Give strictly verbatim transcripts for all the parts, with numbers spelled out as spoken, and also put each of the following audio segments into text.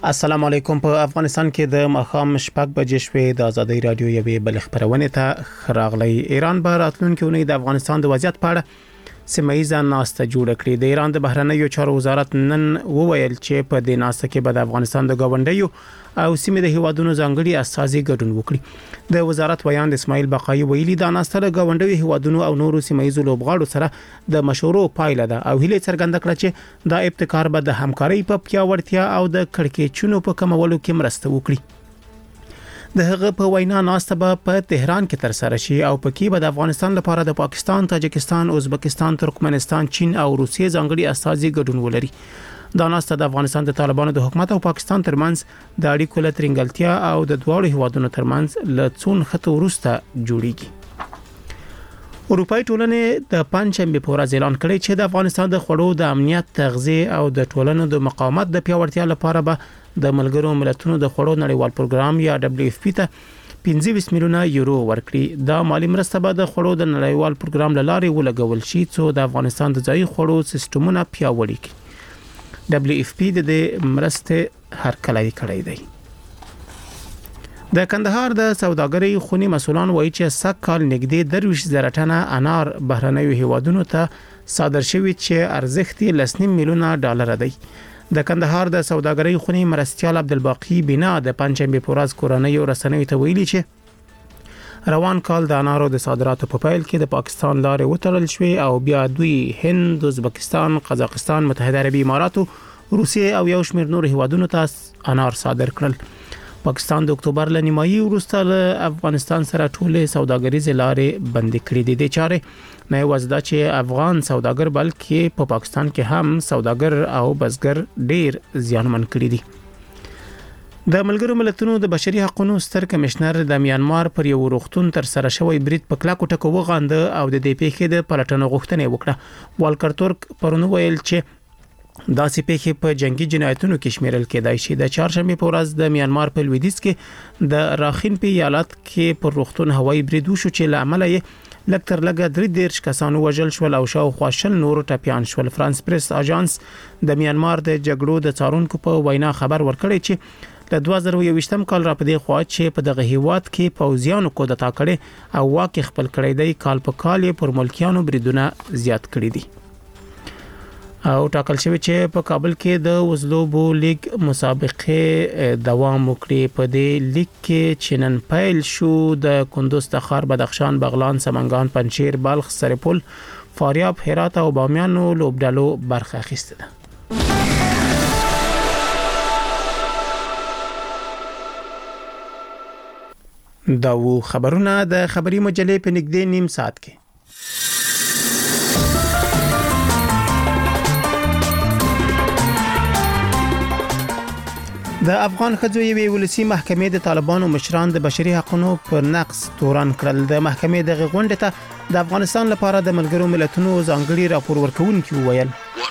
السلام علیکم. په افغانستان کې د مخام شپږ بجې شوې د ازادي رادیو یوې بل خبرونه ته راغلی. ایران به راتلونکي اونۍ د افغانستان د وضعیت په اړه سیمایي ناسته جوړ کړي. د ایران د بهرنیو چارو وزارت نن وویل چې په دې ناسته کې به د افغانستان د گاونډیو او سیمې د هیوادونو ځانګړي اساسي ګډون وکړي. د وزارت ویان د اسماعیل بقایي ویلي دا ناسته د گاونډیو هیوادونو او نورو سیمایي لوبغاړو سره د مشورو پایله ده او هیله څرګنده کړه چې دا ابتکار به د همکارۍ په پیاوړتیا او د کړکېچونو په کمولو کې مرسته وکړي. د هغه په وینا ناسته به په تهران کې تر سره شي او پکې به د افغانستان لپاره د پاکستان، تاجکستان، ازبکستان، ترکمنستان، چین او روسیې ځانګړي اساسي ګډون ولري. دا ناسته د افغانستان د طالبانو د حکومت او پاکستان ترمنځ د اړیکو له ترنګلتیا او د دواړو هیوادونو ترمنځ له څون خطو وروسته جوړیږي. اروپای ټولنې د پنځمې په ورځ اعلان کړی چې د افغانستان د خوړو د امنیت، تغذیه او د ټولنو د مقاومت د پیاوړتیا لپاره به د ملګرو ملتونو د خوړو نړیوال پروګرام یا دبليو اف پی ته پنځه ویشت میلیونه یورو ورکړي. دا مالی مرسته به د خوړو د نړیوال پروګرام لاره ولګول شي چې د افغانستان د ځای خوړو سیستمونه پیاوړي کړي. دبليو اف پی د دې مرسته هرکلی کړی دی. د کندهار د سوداګرۍ خونی مسولان وایي چې سږ کال نږدې درویش زره ټنه انار بهرنیو هیوادونو ته صادر شوی چې ارزښت یې لس نیم میلیونه ډالر دی. د کندهار د سوداګرۍ خونی مرستیال عبدالباقی بنا د پنځمې په ورځ کورنۍ او رسنیو ته ویلي چې روان کال د انارو د صادراتو په پیل کې د پاکستان لارې وتړل شوې او بیا دوی هند، ازبکستان، قزاقستان، متحده عربي امارات، روسیې او یو شمېر نور هیوادونو ته انار صادر کړل. پاکستان د اکتوبر ل نیمایي وروسته له افغانستان سره ټولې سوداګریزې لارې بندې کړې دي. د چارې نه یوازې دا چې افغان سوداګر بلکې په پاکستان کې هم سوداګر او بزګر ډیر زیانمن کړي دي. د ملګرو ملتونو د بشري حقوقو ستر کمشنر د میانمار پر یو روغتون تر سره شوی برید په کلاکو ټکو وغانده او د دې پیښې د پلټنو غوښتنه وکړه. والکر تورک پرونی ویل چې دا سي پیښې په جنگي جنایتونو کې شمیرل کېدای شي. د چهارشنبه په ورځ د میانمار په لویدیځ کې د راخین په ایالت کې پر روغتون هوایي برید وشو چې لامل یې لږ تر لږه درې دیرش کسانو وژل شول او شاوخوا شل نور ټپیان شول. فرانس پریس اژانس د میانمار د جګړو د څارونکو په وینا خبر ورکړی چې د دوه زره یوویشتم کال را پدې خوا چې په دغه هیواد کې پوځیانو کودتا کړي او واکه خپل کړی دی، کال په کال یې پر ملکیانو بریدونه زیات کړي دي. او ټاکل شوی چې په کابل کې د وزلوبو لیگ مسابقه دوام وکړي. په دې لیگ کې چنن پیل شو د کندوز، تخار، بدخشان، بغلان، سمنګان، پنجشیر، بلخ، سرپل، فاریاب، هرات او بامیانو لوبډالو برخه اخیسته ده. دا و خبرونه د خبري مجلې په نږدې نیم ساعت کې. د افغان ښځو یوې ولسی محکمې د طالبانو مشران د بشري حقوقو پر نقض تورن کړل. د محکمې د غونډې ته د افغانستان لپاره د ملګرو ملتونو ځانګړي راپور ورکوونکي وویل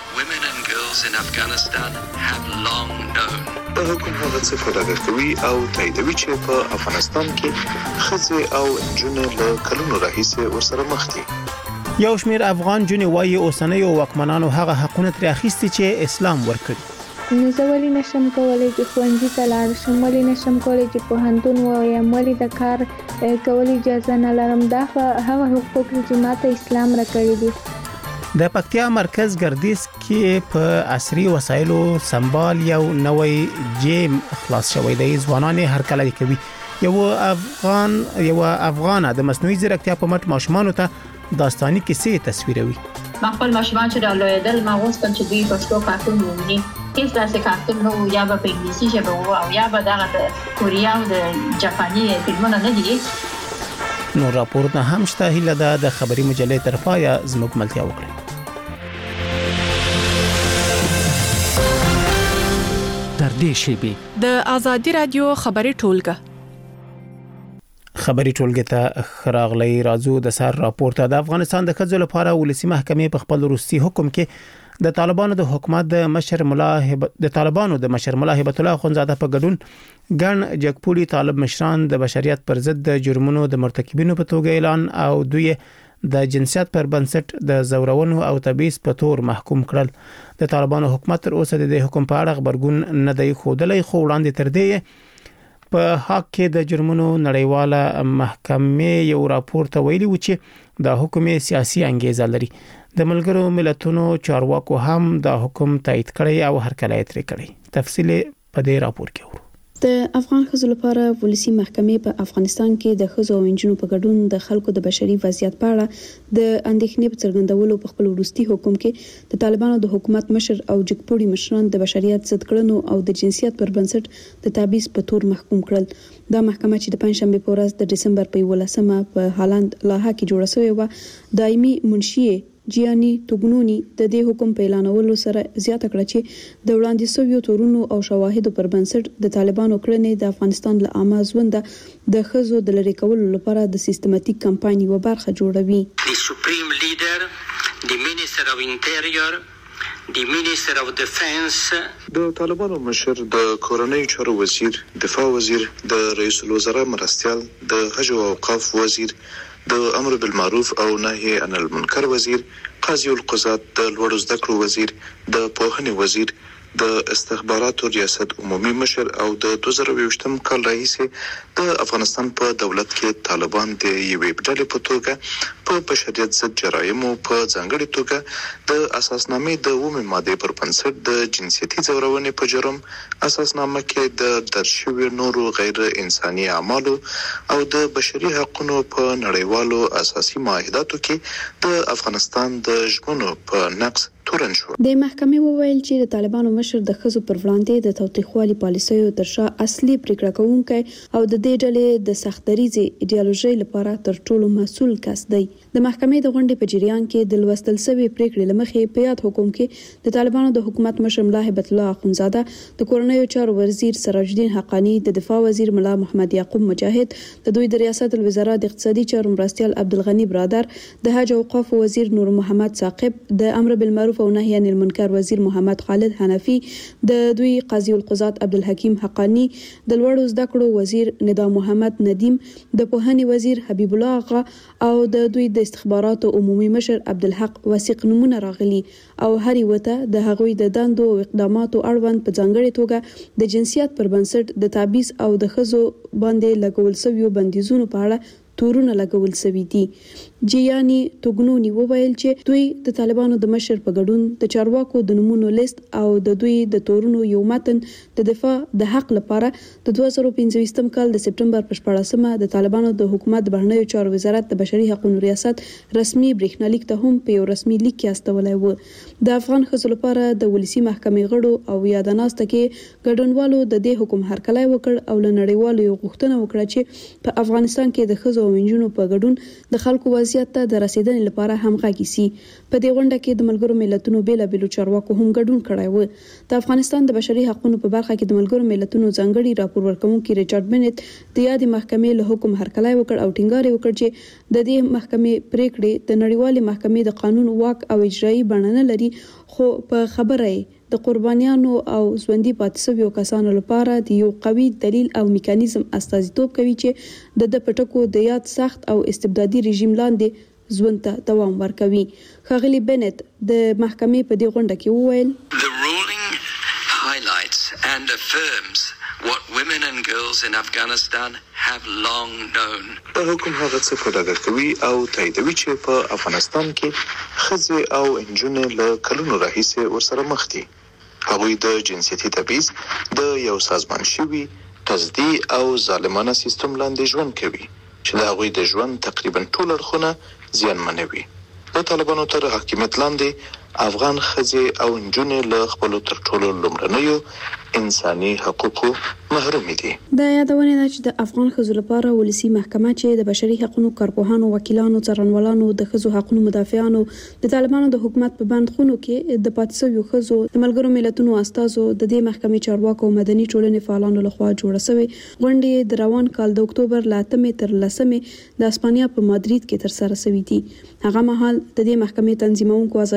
د حکومت هغه څه په ډاګه کوي او تاییدوي چې په افغانستان کې ښځې او نجونې له کلونو راهیسې ورسره مخ دي. یو شمېر افغان جنې وایي اوسنیو واکمنانو هغه حقونه ترې اخیستي چې اسلام ورکړي. نو زه ولی نشم کولای چې ښوونځي ته لاړ شم، ولی نشم کولای چې پوهنتون ووایم، ولی د کار کولو اجازه نه لرم. دا هغه حقوق چې ماته اسلام راکړي دي. د پکتیا مرکز ګردیز کې په عصري وسایلو سنبال یو نوې جیم خلاص شوی دی. ځوانان هر کله کوي. یو افغان یو افغانه د مصنوعي ځیرکتیا په مټ ماشومانو ته داستاني کیسې تصویروي. ما خپل ماشومان چې د لویدل ما غوښتل چې دوی پښتو کارتون وګوري. هیڅ داسې کارتون نه و، یا به په انګلیسي ژبه و او یا به دغه د کوریا او د جاپاني فلمونه نه دي. نو راپورونه هم شته. هیله ده د خبري مجلې طرفه یا زموږ ملتیا وکړي. در دې شیبه د ازادي رادیو خبري ټولګه خبري ټولګه ته خراغلی راځو. د سر راپورته د افغانستان د ښځو لپاره ولسی محکمې په خپل وروستي حکم کې د طالبانو د حکومت د مشر ملا د طالبانو د مشر ملا هبت الله خونزاده په ګډون ګڼ جګپوړي طالب مشران د بشریت پر ضد د جرمونو د مرتکبینو په توګه اعلان او دوی د جنسیت پر بنسټ د زورونو او تبعیض په تور محکوم کړل. د طالبانو حکومت تر اوسه د حکم په اړه خبرګون نه دی ښودلی، خو وړاندې تر دې په حق کې د جرمونو نړیواله محکمې یو راپور ته ویلي و چې د حکم سیاسي انګیزه لري. د ملګرو ملتونو چارواکو هم د حکم تایید کړی او هرکلی ترې کړی. تفصیل په دې راپور کې ورو. د افغان ښځو لپاره ولسی محکمې په افغانستان کې د ښځو او نجونو په ګډون د خلکو د بشري وضعیت په اړه د اندېښنې په څرګندولو په خپل وروستي حکم کې د طالبانو د حکومت مشر او جګپوړي مشران د بشریت ضد کړنو او د جنسیت پر بنسټ د تبعیض په تور محکوم کړل. دا محکمه چې د پنځشنبه په ورځ د دسمبر په یولسمه په هالند لاهه کې جوړه شوې و، دایمي منشي جیانی توګنونی د دې حکم په اعلانولو سره زیاته کړه چې د وړاندې شویو تورونو او شواهدو پر بنسټ د طالبانو کړنې د افغانستان له عامه ژوند د ښځو د لری کولو لپاره د سیستماتیک کمپاین یو برخه جوړوي. The Supreme Leader, the Minister of Interior, the Minister of Defense، د طالبانو مشر، د کورنۍ چارو وزیر، دفاع وزیر، د رئیس الوزرا مرستیال، د حج او اوقاف وزیر، د امر بالمعروف او نهي عن المنکر وزیر، قاضي القضات، د لوړو زده کړو وزیر، د پوهنې وزیر، د استخباراتو ریاست عمومي مشر او د دوه زره یوویشتم کال راهیسې د افغانستان په دولت کې طالبان د یوې ډلې په توګه په بشریت ضد جرایمو په ځانګړي توګه د اساسنامې د اوومې مادې پر بنسټ د جنسیتي ځورونې په جرم، اساسنامه کې د درج شویو نورو غیر انساني اعمالو او د بشري حقوقو په نړیوالو اساسي معاهداتو کې د افغانستان د ژمنو په نقض تورن شو. د محکمې وویل چې د طالبانو مشر د ښځو پر وړاندې د تاوتریخوالي پالیسیو تر شا اصلي پریکړه کوونکی او د دې ډلې د سختدریزي ایډیالوژي لپاره تر ټولو مسؤل کس دی. د محکمې د غونډې په جریان کې د لوستل شوی پریکړې لمخې په یاد حکم کې د طالبانو د حکومت مشر ملا هیبت الله اخونزاده، د کورنیو چارو وزیر سراج الدین حقانی، د دفاع وزیر ملا محمد یعقوب مجاهد، د دوی د ریاست الوزرا د اقتصادي چارو مرستیال عبدالغنی برادر، د حج او اوقاف وزیر نور محمد ثاقب، د امر بالمعروف او نهي عن المنکر وزیر محمد خالد حنفي، د دوی قاضي القضات عبدالحکیم حقانی، د لوړو زده کړو وزیر ندا محمد ندیم، د پوهنې وزیر حبیب الله آغا او د دوی د استخباراتو عمومي مشر عبدالحق وثیق نمونه راغلي او هر وته د هغوی د دندو او اقداماتو اړوند په ځانګړي توګه د جنسیت پر بنسټ د تبعیض او د ښځو باندې لګول شویو بندیزونو په اړه تورونه لګول شوي دي. جیانی توګنونی وویل چې دوی د طالبانو د مشر په ګډون د چارواکو د نمونو لیست او د دوی د تورونو یو متن د دفاع د حق لپاره د دوه زره پنځويشتم کال د سپټمبر په شپاړسمه د طالبانو د حکومت د بهرنیو چارو وزارت د بشري حقوقو ریاست رسمي برېښنالیک ته هم په یو رسمي لیک کې استولای و. د افغان ښځو لپاره د ولسی محکمې غړو او یادناسته کې ګډونوالو د دې حکم هرکلی وکړ او له نړیوالو یو غوښتنه وکړه چې په افغانستان کې د ښځو او نجونو په ګډون د خلکو وضعیت ته د رسیدنې لپاره همغږي سي. په دې غونډه کې د ملګرو ملتونو بیلابېلو چارواکو هم ګډون کړی و. د افغانستان د بشري حقوقو په برخه کې د ملګرو ملتونو ځانګړي راپور ورکوونکي ریچارډ بنت د یادې محکمې له حکم هرکلی وکړ او ټینګار وکړ چې د دې محکمې پریکړې د نړیوالې محکمې د قانون واک او اجرایي بڼه نه لري، خو په خبره د قربانیانو او ژوندي پاتې شویو کسانو لپاره د یو قوي دلیل او میکانیزم استازیتوب کوي چې د د پټکو د یاد سخت او استبدادي رژیم لاندې ژوند ته دوام ورکوي. ښاغلي بنت د محکمې په دې غونډه کې وویل: The ruling highlights and affirms what women and girls in Afghanistan have long known. په حکم هغه څه په ډاګه کوي او تاییدوي چې په افغانستان کې ښځې او نجونې له کلونو راهیسې ورسره مخ دي. هغوی د جنسیتي تبعیض د یو سازمان شوي تصدي او ظالمانه سیستم لاندې ژوند کوي چې د هغوی د ژوند تقریبا ټول اړخونه زیانمنوي. د طالبانو تر حاکمیت لاندې افغان ښځې او نجونې له خپلو تر ټولو لومړنیو انساني حقوقو محرومې دي. دا یادونه ده چې د افغان ښځو لپاره ولسی محکمه چې د بشري حقوقو کارپوهانو، وکیلانو، څارنوالانو، د ښځو حقوقو مدافعانو، د طالبانو د حکومت په بندخونو کې د پاتې شویو ښځو د ملګرو ملتونو استازو، د دې محکمې چارواکو او مدني ټولنې فعالانو لخوا جوړه شوې غونډې د روان کال د اکتوبر له اتمې تر لسمې د اسپانیا په مادرید کې ترسره شوې دي. هغه مهال د دې محکمې تنظیمونکو ازادي رادیو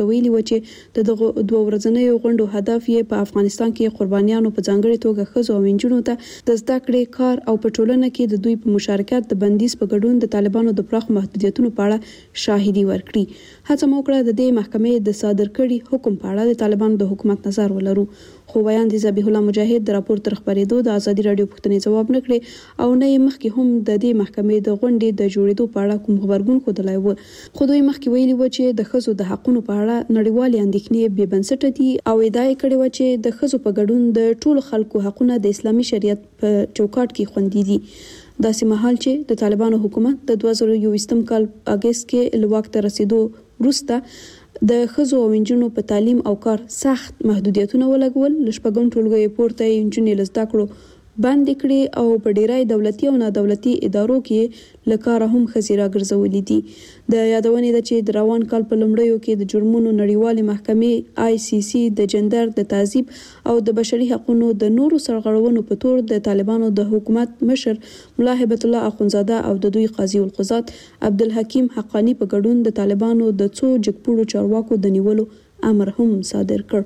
ورته ویلي و چې د دغه دوه ورځنیو غونډو هدف یې په افغانستان کې قربانیانو په ځانګړي توګه ښځو او نجونو ته د زده کړې، کار او په ټولنه کې د دوی په مشارکت د بندیز په ګډون د طالبانو د پراخ محدودیتونو په اړه شاهدي ورکړي. هڅه مو کړه د دې محکمې د صادر کړي حکم په اړه د طالبانو د حکومت نظر ولرو، خو ویاندې ذبیح الله مجاهد د راپور تر خبرېدو د ازادي راډیو پوښتنې ځواب نه کړې او نه یې مخکې هم د دې محکمې د غونډې د جوړېدو په اړه کوم خبرګون ښودلی و. خو دوی مخکې ویلي و چې د ښځو د حقونو په اړه نړیوالې اندېښنې بې بنسټه دي او ادعا یې کړې وه چې د ښځو په ګډون د ټولو خلکو حقونه د اسلامي شریعت په چوکاټ کې خوندي دي. داسې مهال چې د طالبانو حکومت د دوه زره یوویشتم کال اګست کې له واک ته رسېدو وروسته د ښځو او نجونو په تعلیم او کار سخت محدودیتونه ولګول، له شپږم ټولګیو پورته یې نجونې له زده کړو بندې کړې او په ډیری دولتي او نادولتي ادارو کې له کاره هم ښځې راګرځولې دي. د یادونې ده چې د روان کال په لومړیو کې د جرمونو نړیوالې محکمې آی سی سی د جندر د تعذیب او د بشري حقوقو د نورو سرغړونو په تور د طالبانو د حکومت مشر ملا هبت الله اخونزاده او د دوی قاضي القضات عبدالحکیم حقانی په ګډون د طالبانو د څو جګپوړو چارواکو د نیولو امر هم صادر کړ.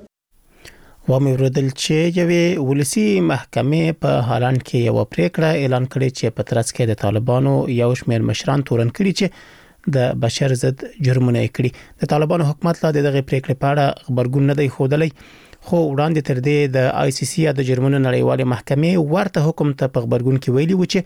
و مې ورودل چې یوې ولسی محکمې په هالند کې یو پریکړه اعلان کړې چې په ترڅ کې د طالبانو یو شمېر مشران تورن کړي چې د بشر ضد جرمونه کړي. د طالبانو حکومت لا دغه پریکړې په اړه خبرګون نه دی ښودلی، خو وړاندې تر دې د آی سی سی د جرمونو نړیوالې محکمې ورته حکم ته په خبرګون کې ویلي و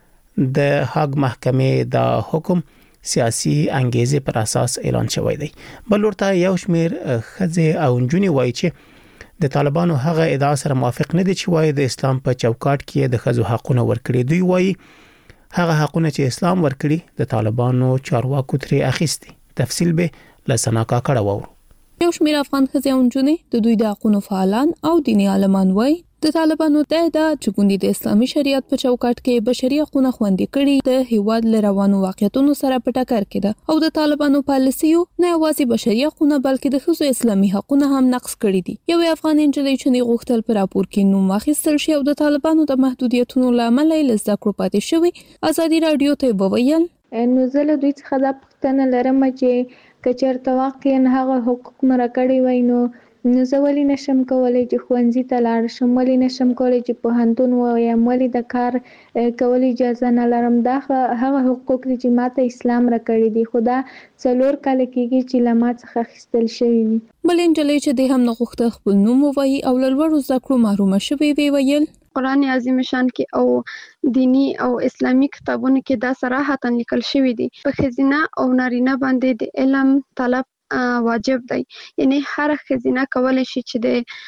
چې د هاګ محکمې د حکم سیاسي انګیزه پر اساس اعلان شوی دی. بل ورته یو شمېر ښځې او نجونې وایي چې د طالبانو هغه ادعا سره موافق نه دي چې وایي د اسلام په چوکاټ کې د ښځو حقونه ورکړي. دوی وایي هغه حقونه چې اسلام ورکړي د طالبانو چارواکو ترې اخیستي. تفصیل به لسنا کاکړه وورو. یو شمېر افغان ښځې او نجونې د دوی د حقونو فعالان او دیني عالمان وایي د طالبانو د ادعا چې ګوندي د اسلامي شریعت په چوکاټ کې بشري حقوقونه خوندي کړي د هیواد له روانو واقعیتونو سره په ټکر کې ده او د طالبانو پالیسیو نه یوازې بشري حقوقونه بلکې د ښځو اسلامي حقوقونه هم نقض کړي دي. یو افغان نجلۍ چې غوښتل پر راپور کې نوم واخیستل شي او د طالبانو د محدودیتونو لامل یې له زده کړو پاتې شوی، ازادي راډیو ته وویل نو زه له دوی څخه دا پوښتنه لرم چې که چېرته واقعا هغه حقوق مراعات کړي وای نو نو زه ولې نشم کولی چې ښوونځي ته لاړ شم، ولې نشم کولی چې پوهنتون ووایم، ولې د کار کول اجازه نه لرم. دا هغه حقوق دي چې ماته اسلام راکړي دي، خو دا څلور کاله کېږي چې له ما څخه اخیستل شوي دي. بل نجلۍ چې د هم نه غوښته خپل نوم ووایي او له لوړو زده کړو محرومه شوې وي ویل قرآن عظیم شان کې او دینی او اسلامی کتابونو کې دا صراحتاً لیکل شوی دی په ښځینه او نارینه باندې د علم طلب واجب دی. یعنی هر ښځینه کولی شي چې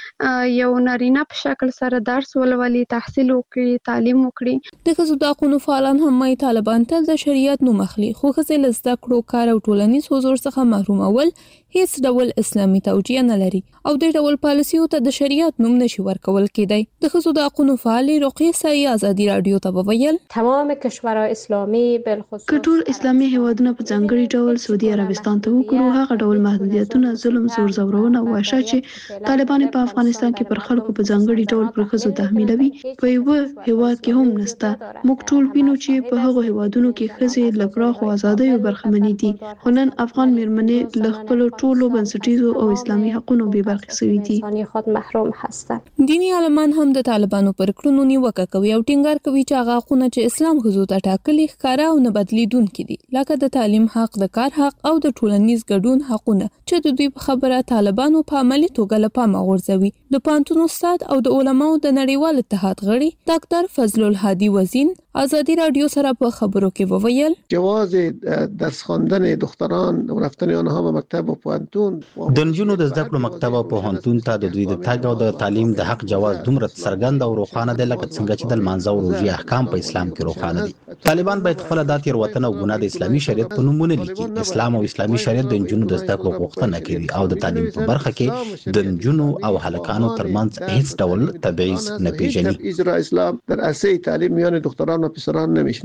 د یو نارینه په شکل سره درس ولولي، تحصیل وکړي، تعلیم وکړي. د ښځو د حقونو فعالان هم وايي طالبان تل د شریعت نوم اخلي، خو ښځې له زده کړو، کار او ټولنیز حضور څخه محرومول هیڅ ډول اسلامي توجیه نه لري او د ډول پالیسیو ته د شریعت نوم نشي ورکول کېدی. د ښځو د حقونو فعالې رقیه سایي ازادي راډیو ته وویل تمام کشورهای اسلامي بالخصوص که ټول اسلامي هیوادونه په ځانګړي ډول سعودي عربستان ته وګورو، هغه ډول محدودیتونه، ظلم، زور زورونه او وحشت چې طالبان په افغانستان کې پر خلکو په ځانګړي ډول پر ښځو تحمیلوي په یو هیواد کې هم نشته. موږ ټول وینو چې په هغو هیوادونو کې ښځې له پراخو ازادیو برخمنې دي، خو نن افغان میرمنې له خپلو ټولو بنسټیزو او اسلامي حقونو بې برخې شوي دي. خود محروم هستند. دینی عالمان هم د طالبانو پر کړنو نیوکه کوي او ټینګار کوي چې هغه حقونه چې اسلام ښځو ته ټاکلي ښکاره او نه بدلیدونکي دي، لکه د تعلیم حق، د کار حق او د ټولنیز ګډون حقونه چې د دوی په خبره طالبانو په عملي توګه له پامه غورځوي. د پوهنتون استاد او د علماو د نړیوال اتحاد غړي ډاکټر فضل الهادي وزین ازادي راډیو سره په خبرو کې وویل جواز درس خواندن دختران و رفتن آنها به مکتب و پوهنتون د نجونو د زده کړو مکتب او پوهنتون ته د دوی د تګ او د تعلیم د حق جواز دومره څرګند او روښانه دی لکه څنګه چې د لمانځه او روژې احکام په اسلام کې روښانه دي. طالبان باید خپل د تېروتنه او ګناه د اسلامي شریعت په نوم ونه لیکي. اسلام او اسلامي شریعت د نجونو د زده کړو غوښتنه کوي او د تعلیم په برخه کې د نجونو او هلکانو ترمنځ هیڅ ډول تبعیض نه پیژني. اجرا اسلام در عرصه تعلیم میان دختران و پسران نمیشناسد.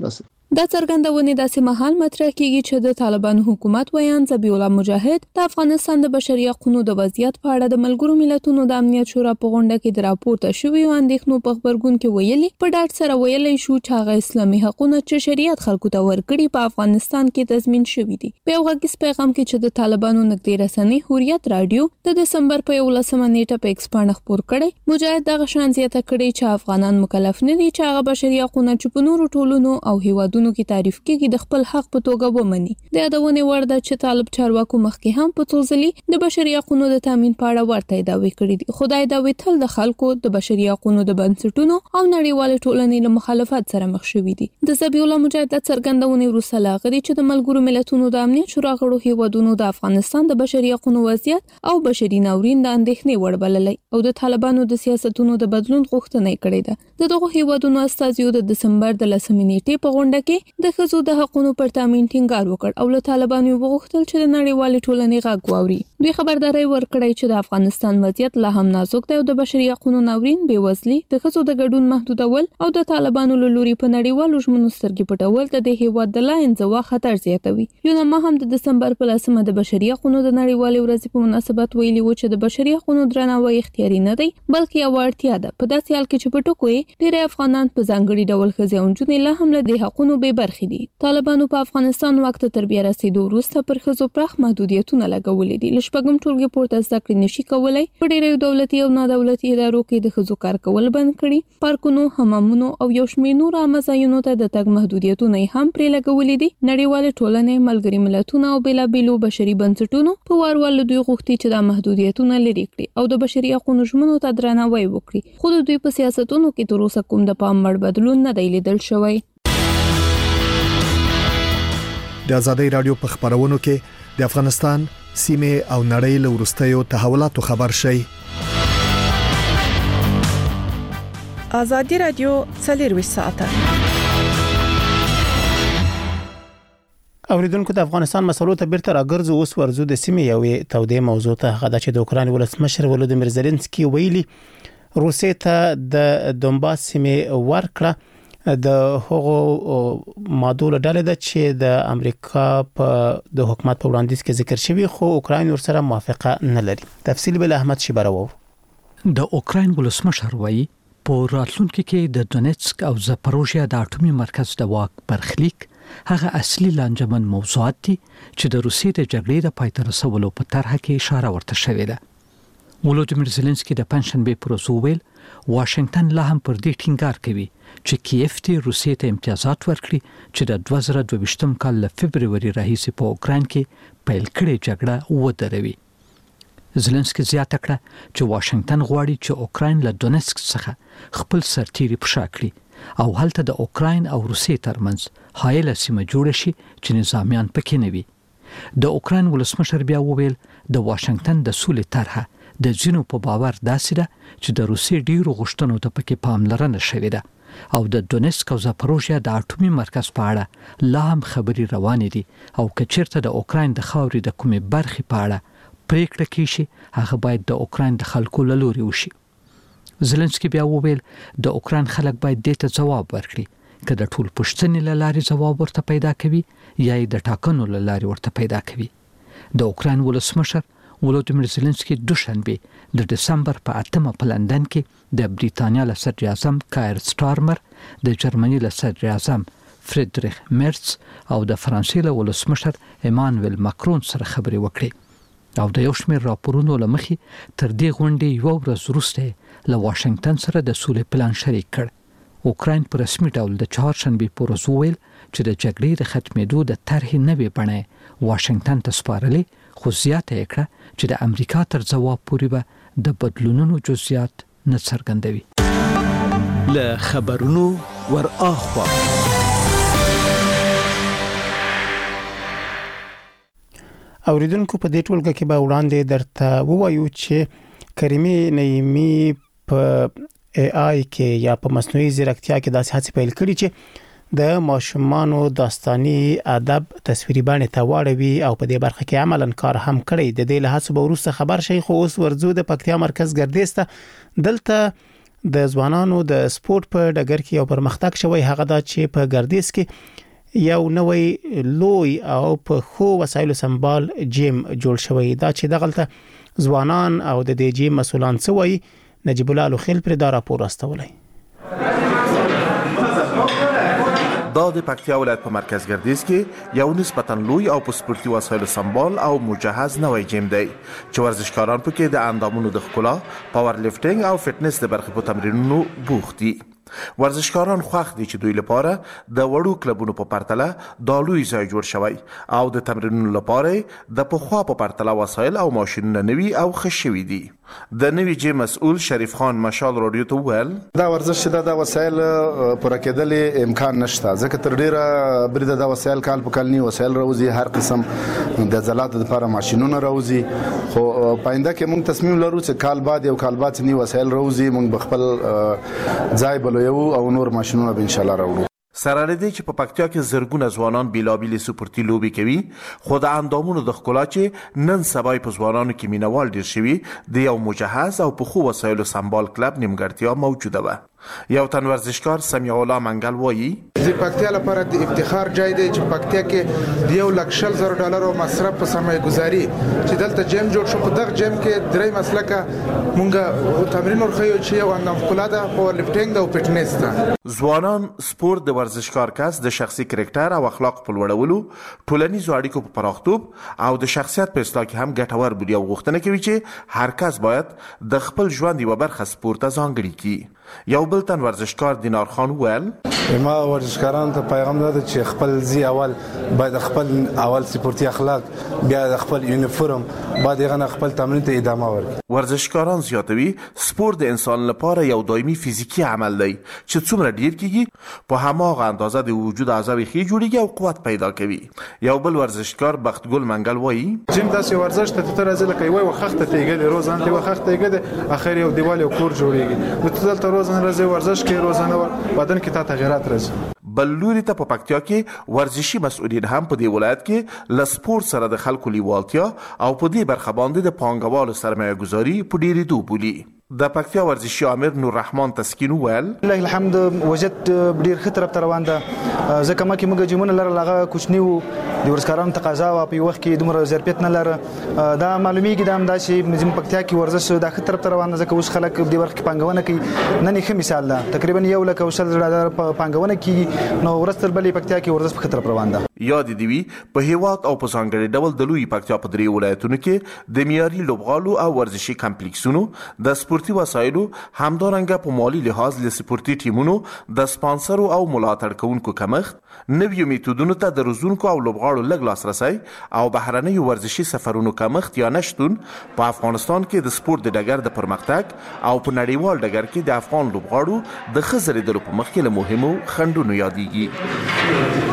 دا څرګندونه داسې مهال مطرح کیږي چې د طالبانو حکومت ویان ذبیح الله مجاهد د افغانستان د بشري حقوقو د وضعیت په اړه د ملګرو ملتونو د امنیت شورا په غونډه کې د راپورته شویو اندېښنو په خبرګون کې ویلي په ډاډ سره ویلي شو چې هغه اسلامي حقوقونه چې شریعت خلکو ته ورکړي په افغانستان کې تضمین شوي دي. په یو غږیز پیغام کې چې د طالبانو نږدې رسنۍ حریت رادیو د دسمبر په یولسمه نیټه په ایکس باندې خبر کړي، مجاهد دغه شان زیاته کړي چې افغانان مکلف نه دي چې هغه بشري حقوقونه چې په نورو ټولنو او هیوادونو کې تعریف کیږي د خپل حق په توګه ومني. د یادونه ورده چې طالب چارواکو مخکې هم په توزلی د بشري حقوقو د تامین په اړه ورته دعوی کړې دي. خدای دا ویتل د خلکو د بشري حقوقو د بنسټونو او نړیوال ټولنې له مخالفت سره مخ شوي دي. د ذبیح الله مجاهد څرګندونه وروسته لاغري چې د ملګرو ملتونو د امنیت شورا غړو هیوادونو د افغانستان د بشري حقوقو وضعیت او بشري ناورین د اندېښنې وړ بللې او د طالبانو د سیاستونو د بدلون غوښتنه کړې ده. د دغه هیوادونو استازیو د دسمبر د لسمې نیټې په غونډه کې د ښځو د حقوقو پر تامین ټینګار وکړ او له طالبانو وغوښتل چې د نړیوال ټولنې غږ واوري. دوی خبرداري ورکړی چې د افغانستان وضعیت لا هم نازک دی او د بشري حقوقو ناورین، بېوزلي، د ښځو د ګډون محدودول او د طالبانو له لوري په نړیوالو ژمنو سترګې پټول د دې هیواد د لا انزوا خطر زیاتوي. یونما هم د دسمبر په لسمه د بشري حقوقو د نړیوالې ورځې په مناسبت ویلي و چې د بشري حقوقو درناوی اختیاري نه دی بلکې یو اړتیا ده. په داسې حال کې چې په ټکو یې ډېر افغانان په ځانګړي ډول ښځې او نجونې لا هم له دې حقوقو بې برخې دي. طالبانو په افغانستان وخت تر بیا رسیدو وروسته پر ښځو پراخ محدودیتونه لګولې دي. له شپږم ټولګي پورته زده کړې نشي کولای. په ډېرو دولتي او نادولتي ادارو کې د ښځو کار کول بند کړي. پارکونو، حمامونو او یو شمېر نور عامه ځایونو ته د تګ محدودیتونه هم پرې لګولې دي. نړیوال ټولنې، ملګري ملتونه او بېلابېلو بشري بنسټونو په وار وار دوی غوښتي چې دا محدودیتونه لرې کړي او د بشري حقوقو ژمنو ته درناوی وکړي. خو دوی په سیاستونو کې تر اوسه کوم د پام وړ بدلون نه دی لیدل شوی. د ازادۍ رادیو په خبرونو کې د افغانستان سیمه او نړۍ له وروستیو تحولاتو خبر شي. ازادي رادیو څلور ساعته. اوریدونکو د افغانستان مسلو ته بیرته راګرځو. اوس ورزو د سیمه یوې تودې موضوع ته هغه چې د اوکران ولسمشر ولودیمیر زيلنسکي ویلي روسیې ته د دونباس سیمه ورکړه د هغو ماډول ډلې ده چې د امریکا په د حکومت په وړاندیز کې ذکر شوی خو اوکرين ورسره موافقه نه لري. تفصیل بل احمد شیبرو. د اوکرين ولسمشر وایي په راتلونکي کې د دونیتسک او زاپروژیا د اټومي مرکز د واک برخلیک هغه اصلي لانجمن موضوعات دي چې د روسیې د جګړې د پای ته رسولو په طرحه کې اشاره ورته شوې ده. ولودیمیر زيلنسکي د پنځشنبه پر ورځ ویل واشنگټن لا هم پر دې ټینګار کوي چې کیف ته روسیې ته امتیازات ورکړي چې د دوه زره دوه ویشتم کال له فبرवरी راهیسې په اوکران کې پیل کړې جګړه ودروي. زيلنسکي زیاته کړه چې واشنگټن غواړي چې اوکرين له دونیتسک څخه خپل سرتيري پښا کړي او هلته د اوکرين او روسیې ترمنځ حایله سیمه جوړه شي چې نظامیان پکې نه وي. د اوکرين ولسمشر بیا وویل د واشنگټن د سولې طرحه د جنو په باور داسې ده چې د روسیې ډیرو غوښتنو ته پکې پاملرنه شوې ده او د دونیتسک او زاپروژیا د اټومي مرکز په اړه لا هم خبري روانې دي او کچیرته د اوکرين د خاورې د کومې برخې په اړه پریکړه کیږي هغه باید د اوکرين د خلکو له لوري وشي. زيلنسکي بیا وویل د اوکرين خلک باید دې ته ځواب ورکړي که د ټول پښتنې له لارې ځواب ورته پیدا کوي یا د ټاکنو له لارې ورته پیدا کوي. د اوکرين ولسمشر ولودیمیر زيلنسکي دوشنبه د دسمبر په اتمه په لندن کې د بریتانیا له صدر اعظم کایر سټارمر، د جرمني له صدر اعظم فریدریخ مرتز او د فرانسې له ولسمشر ایمانوئل ماکرون سره خبرې وکړې او د یو شمېر راپورونو له مخې تر دې غونډې یو ورځ وروسته له واشنگټن سره د سولې پلان شریک کړ. اوکرين په رسمي ډول د چهارشنبه په ورځ وویل چې د جګړې د ختمېدو د طرحې نوې بڼه واشنگټن ته سپارلې، خو زیاته یې کړه چې د امریکا تر ځواب پورې به د بدلونونو جزئیات نه څرګندوي. له خبرونو ور اخوا اوریدونکو په دې ټولګه کې به وړاندې درته ووایو چې کریمي نعیمي په ای آی کې یا په مصنوعي ځیرکتیا کې داسې هڅې پیل کړي چې د ماشومانو داستاني ادب تصویري بڼه ته واړوي او په دې برخه کې عملاً کار هم کړی. د دې له هڅو به وروسته خبر شي. خو اوس ورزو د پکتیا مرکز ګردیسته دلته د ځوانانو د سپورت په ډګر کې یو پرمختګ شوی هغه دا چې په ګردیس کې یو نوې لوی او په خو وسایلو سمبال جیم جوړ شوی دا چې دغلته ځوانان او د دې جیم مسولان سوي نجیب الله لوخیل پر دا راپور استولای. دا د پکتیا ولایت په مرکز ګردیز کې یو نسبتا لوی او په سپورتي وسایلو سمبال او مجهز نوې جیم دی چې ورزشکاران پکې د اندامونو د ښکلا، پاور لیفټینګ او فټنس د برخې په تمرینونو بوخت دي. ورزشکاران خوښ دي چې دوی لپاره د وړو کلبونو په پرتله دا لوی ځای جوړ شوی او د تمرینونو لپاره د پخوا په پرتله وسایل او ماشینونه نوي او ښه شوي دي. د نوي جیم مسؤل شریف خان مشال رادیو ته وویل دا ورزش چې دا د وسایل پوره کېدل امکان نشته، ځکه تر ډیره بریده دا وسایل کال په کال نی وسایل راوځي، هر قسم د عضلاتو لپاره ماشینونه راوځي، خو پاینده کې موږ تصمیم لرو چې کال بعد یو کال بعد نی وسایل راوځي، موږ بخپل ځای بل یو او نور ماشینونه به ان شاء الله راوړو. سره لدی چې په پکتیا کې زرګونه ځوانان بیلابیل سپورتي لوبي کوي، خو د اندامونو د ښکلا چې نن سبا په ځوانانو کې مینوال ډیر شوي د یو مجهز او په خو وسایلو سمبال کلب نیمګړتیا موجوده وه. یو تن ورزشکار سمیع الله منګل وایي د پکتیا لپاره د افتخار جای دی چې پکتیا کې د یو لک شل زره ډالرو مصرف په سرمایه گذاري چې دلته جیم جوړ شو. په دغه جیم کې درې مسلکه مونږه تمرین ورخیو چې یو اندام ښکلا ده، پاور لیفټینګ او فټنس ده. ځوانان سپورت د ورزشکار کس د شخصي کرکټر او اخلاق په لوړولو، ټولنیزو اړیکو په پراختوب او د شخصیت په اصلاح کې هم ګټور بولي او غوښتنه کوي چې هر کس باید د خپل ژوند یوه برخه سپورت ته ځانګړې کړي. یو بل تن ورزشکار دینار خان وویل ما ورزشکارانو ته پیغام ده چې خپل ځي اول باید خپل اول سپورتي اخلاق، بیا د خپل یونیفورم، بعد یې خپل تمرین ته ادامه ورکړي. ورزشکاران زیاتوي سپورت د انسان لپاره یو دایمي فزیکی عمل دی چې څومره ډیر کیږي په هماغه اندازه د وجود اعضاء ښه جوړیږي او قوت پیدا کوي. یو بل ورزشکار بختګل منګل وایي جیم داسې ورزش ته تر ازله کوي وای وخت ته تیګل روزانه ته وخت تیګل اخر یو دیوال یو کور جوړیږي نو ته دلته روزانه راځي ورزش کې روزانه بدن کې تا تغیرات راځي. بل لوري ته په پکتیا کې ورزشي مسؤلین هم په دې ولایت کې ل سپورت سره د خلکو لیوالتیا او په دې برخه باندې د پانګوالو سرمایه گذاري په ډیرې دوه بولي. د پکتیا ورزشي امیر نور رحمان تسکین ویل لله الحمد وجد ډیر ښه طرف ته روان ده، ځکه مکه موږ جیمونه لرل هغه کوچني وو، د ورزشکارانو تقاضا وه په یو وخت کې دومره ظرفیت نه لره. دا معلومیږي دا هم دا چې زموږ پکتیا کې ورزش دا ښه طرف ته روان ده، ځکه اوس خلک په دې برخه کې پانګونه کوي. نن یې ښه مثال ده، تقریبا یو لک او شل زره ډالر پانګونه کیږي، نو ورځ تر بلې پکتیا کې ورزش په ښه طرف روان ده. یاد دی وی په هیواد او په ځانګړي ډول د لوی پکتیا په درې ولایتونو کې د معیاري لوبغالو او ورزشي کمپلیکسونو د سپورتي وسایلو همدارنګه په مالی لحاظ له سپورتي ټیمونو د سپانسرو او ملاتړ کوونکو کمښت، نویو میتودونو ته د روزونکو او لوبغاړو لږ لاسرسی او بهرنیو ورزشي سفرونو کمښت یا نشتون په افغانستان کې د سپورت د ډګر د پرمختګ او په نړیوال ډګر کې د افغان لوبغاړو د ښه ځلېدلو په مخ کې له مهمو خنډونو یادېږي.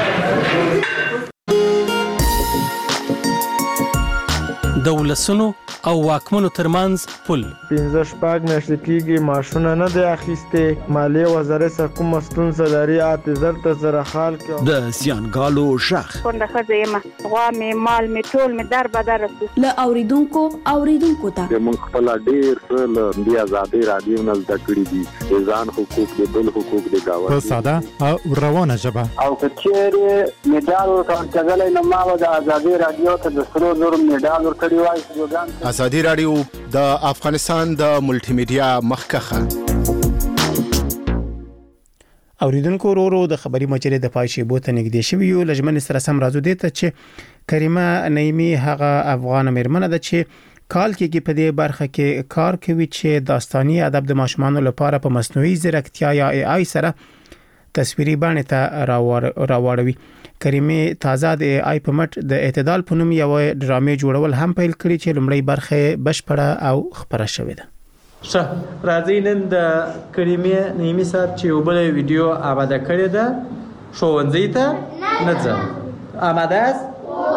د ولسونو او واکمنو ترمنځ پل پنځه شپږ میاشتې کېږي ماشونه نه دی اخیستې، مالیې وزارت څخه کومه ستونزه لري اته زر ته زره خال کې د زیانګالو ژغ کونډه ښځه یم، غوا مې مال مې ټول مې در بدر رسو له اوریدونکو اوریدونکو ته موږ خپل ډیر څه له دې ازادي رادیو نه زده کړي دي، د ځان حقوق د بل حقوق د گاونډي په ساده او روانه ژبه او کچېره میډال ورکړل نو ما د ازادي رادیو ته د سرو زر میډال ورکړی وای. ازادي رادیو د افغانستان د ملټي میډیا مخکخه. اوریدونکو ورو د خبري مجلې د پای شیبو ته نږدې شوی یو لجمن سره سم راځو دي ته چې کریمه نعیمی هغه افغان میرمنه ده چې کال کې په دې برخه کې کار کوي چې داستاني ادب د ماشومانو لپاره په مصنوعي ځیرکتیا یا ای آی سره تصویري بڼه ته راوړوي. کریمه تازه د ای آی په مټ د اعتدال په نوم یو ډرامې جوړول هم پیل کړی چې لومړی برخه بشپړه او خبره شوې ده. ښه راځي نن د کریمه نعیمی صاحب چې یو بل ویډیو آماده کړی ده، ښوونځي ته نه ځم. آماده است؟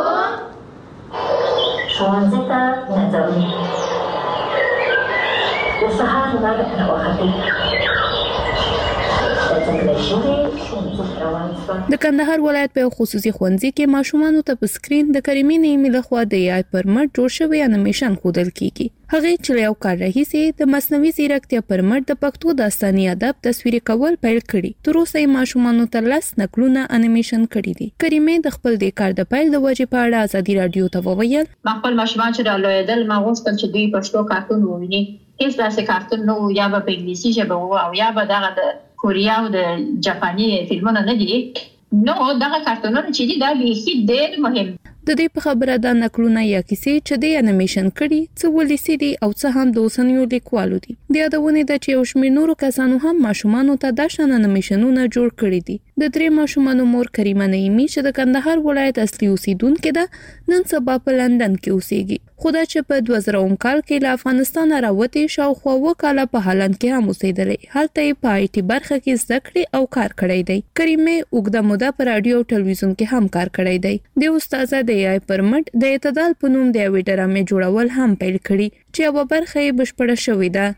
ښوونځي ته نه ځم. د سهار لمر راوختی، د کندهار ولایت په خصوصي ښوونځي کې ماشومانو ته په سکرین د کریمې نیمې لخوا د ای پر مټ جوړ شوی انیمیشن ښودل کیږي. هغه چې یو کار راهیسي د مصنوعي ځیرکتیا پر مټ د پښتو داستاني ادب تصویري کول پیل کړي. تر اوسه ماشومانو ته لس نقلونه انیمیشن کړي دي. کریمې د خپل د کار د پیل د وجې په اړه ازادي رادیو ته وویل: ما خپل ماشومان چې د لویدل ما غوښتل چې دوی پښتو کارتون وویني. هیڅ داسې کارتون نو یا به په انګلیسي ژبه وو او یا به دغه د کوریا او د جاپاني فلمونه نه دي. نو دغه کارتونونه چې دي دا بیخي ډېر مهم. د دې په خبره د نقلونه یا کیسې چې د انیمیشن کړي څه ولیسي دي او څه هم د اوسنیو لیکوالو دي. د یادونه د چې یو شمېر نورو کسانو هم ماشومانو ته د شان انیمیشنونه جوړ کړي دي. د درې ماشومانو مور کریمه نعیمي چې د کندهار ولایت اصلي اوسیدونکې ده نن سبا په لندن کې اوسېږي. خو دا چې په دوه زره کال کې له افغانستان راوتې شاوخوا اووه کاله په هالند کې هم اوسېدلې. هلته یې په آی ټي برخه کې زده کړې او کار کړی دی. کریمه اوږده موده په رادیو او ټلویزیون کې هم کار کړی دی. د استاد د ای پر مټ د اعتدال په نوم د یوې ډرامې جوړول هم پیل کړي چې یوه برخه یې بشپړه شوې ده.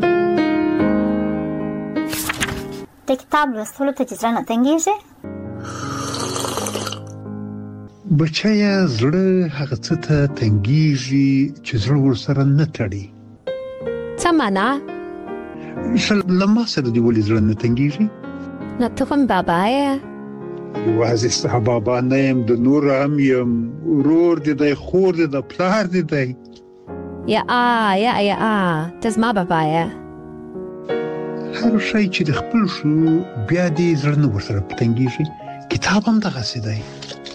د کتاب لوستلو ته چې زړه نه تنګېږي؟ بچیا زړه هغه څه ته تنګېږي چې زړه ورسره نه تړي. څه معنا؟ شل له ما سره دې ولې زړه نه تنګېږي؟ نو ته کوم بابا یې؟ یوازې ستا بابا نه یم، د نور هم یم، ورور دې دی، خور دې ده، پلار دې دی. یا آ یا یا آ ته زما بابا یې. هر شی چې د خپل شو بیا دې زړه نه ورسره تنګېږي. کتاب هم دغسې دی.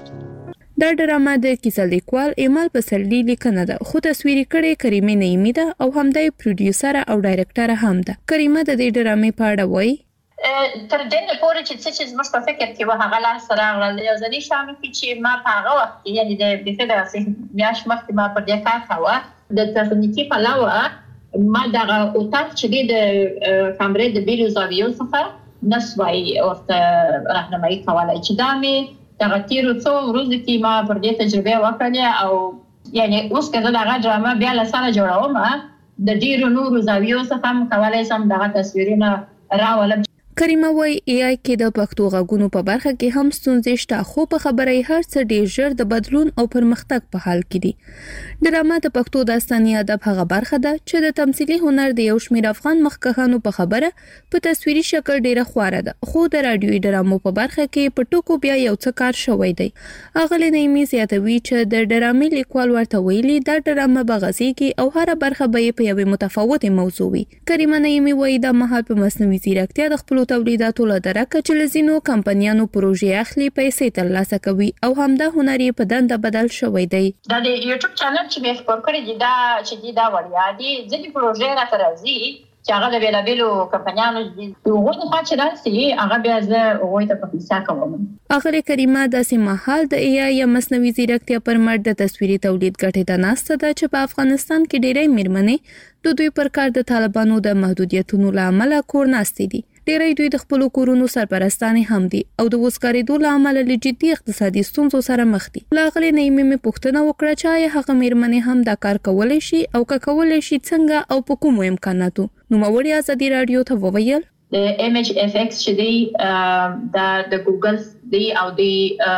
دا ډرامه د کیسه لیکوال ایمال پسرلی لیکنه ده، خو تصویري کړې کریمه نعیمي ده او همدای پروډیوسر او ډایرکټر هم ده. کریمه د دې ډرامې په اړه وایي: تر دې نه پورې چې څه چې زموږ په فکر کې و هغه لاس راغلل. یو ځلې شامل کې چې ما په هغه وخت کې یعنې د بیخي داسې میاشت مخکې ما پر دې کار کاوه د تخنیکي پلوه ما دغه اتاق چې دی د کامرې د بیلو زاویو څخه نسوای ورته راهنمایي کولی چې دا مې دغه تیرو څو ورځو کې ما پر دې تجربه وکړلې او یعنې اوس که زه دغه ډرامه بیا له سره جوړوم د ډېرو نورو زاویو څخه هم کولی شم دغه تصویرونه راولم. کریمه وای ای آی کې د پښتو غږونو په برخه کې هم ستونزې شته، خو په خبره یې هر څه ډیر ژر د بدلون او پرمختګ په حال کې دي. ډرامه د پښتو داستاني ادب هغه برخه ده چې د تمثیلي هنر د یو شمېر افغان مخکښانو په خبره په تصویري شکل ډیره خواره ده، خو د رادیوي ډرامو په برخه کې په ټکو بیا یو څه کار شوی دی. اغلې نعیمي زیاتوي چې د ډرامې لیکوال ورته ویلي دا ډرامه به غږیږي او هر برخه به په یوې متفاوتې موضوع وي. کریمه نعیمي وایي دا مهال په مصنوعي ځیرکتیا د خپل تولیداتو له درکه چې لزینو کمپنیانو پروژې اخلي پیسې ترلاسه کوي او همدا هنر یې په دنده بدل شوی دی. دا د یوټیوب چینل چې مې خپور کړی دی دا چې دی دا وړیا دي ځینې پروژې راته راځي چې هغه د بیلابیلو کمپنیانو دي هغوی د خوا چې راسي هغه بیا زه هغوی ته په پیسه کوم. اخر کریمه داسې مهال د ای آی یا مصنوعي ځیرکتیا پر مټ د تصویري تولید ګټې ته ناسته ده چې په افغانستان کې ډېری میرمنې د دوی پر کار د طالبانو د محدودیتونو له امله کور ناستې دي. ډېری دوی د خپلو کورونو سرپرستانې هم دي او د وسکارېدو له امله له جدي اقتصادي ستونزو سره مخ دي. له هغې نعیمي مې پوښتنه وکړه چې آیا هغه میرمنې هم دا کار کولی شي او که کولی شي څنګه او په کومو امکاناتو. نوموړې ازادي رادیو ته وویل: د ایم ایج اف ایکس چې دی دا د ګوګل دی او دی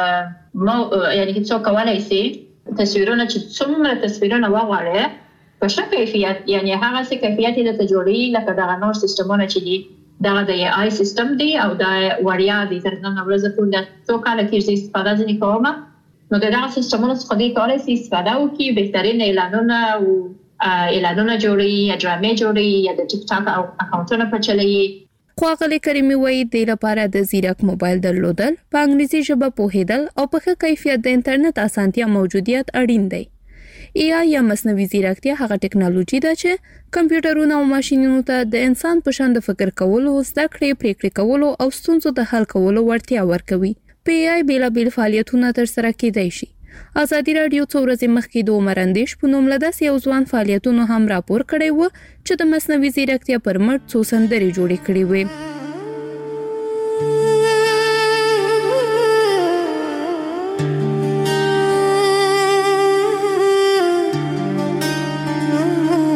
یعنې چې څوک کولی شي تصویرونه چې څومره تصویرونه وغواړي په ښه کیفیت یعنې هغسې کیفیت یې درته جوړوي لکه دغه نور سیسټمونه چې دي دغه د ای آی سیستم دی او دا وړیا دی. تر نن ورځې پورې د څو کاله کېږي استفاده ځینې کومه نو د دغه سیستمونو څخه دوی کولی شي استفاده وکړي، بهترین اعلانونه او اعلانونه جوړوي یا ډرامې جوړوي یا د ټیک ټاک اکاونټونه په چلوي. خو هغې کریمې وایي دې لپاره د ځیرک موبایل درلودل، په انګلیسي ژبه پوهېدل او په ښه کیفیت د انټرنیټ اسانتیا موجودیت اړین دی. ای آی یا مصنوعي ځیرکتیا هغه ټکنالوژي ده چې کمپیوټرونو او ماشینونو ته د انسان په شان د فکر کولو، زده کړې، پریکړې کولو او ستونزو د حل کولو وړتیا ورکوي. په ای آی بیلابیل فعالیتونه ترسره کیدای شي. ازادي رادیو څو ورځې مخکې د عمر اندیش په نوم له داسې یو ځوان فعالیتونو هم راپور کړی و چې د مصنوعي ځیرکتیا پر مټ څو سندرې جوړې کړې وې.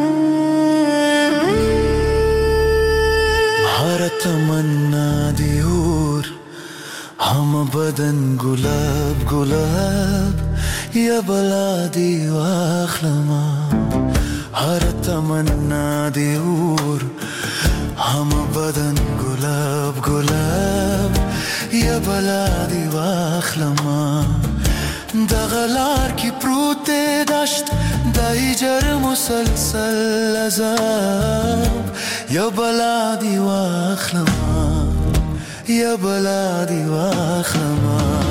तमन्ना दियो یا بلا دی واخلما هر تمنا دی اور هم بدن گلاب گلاب یا بلا دی واخلما دغلار کی پروت داشت دای جر مسلسل عذاب یا بلا دی واخلما یا بلا دی واخلما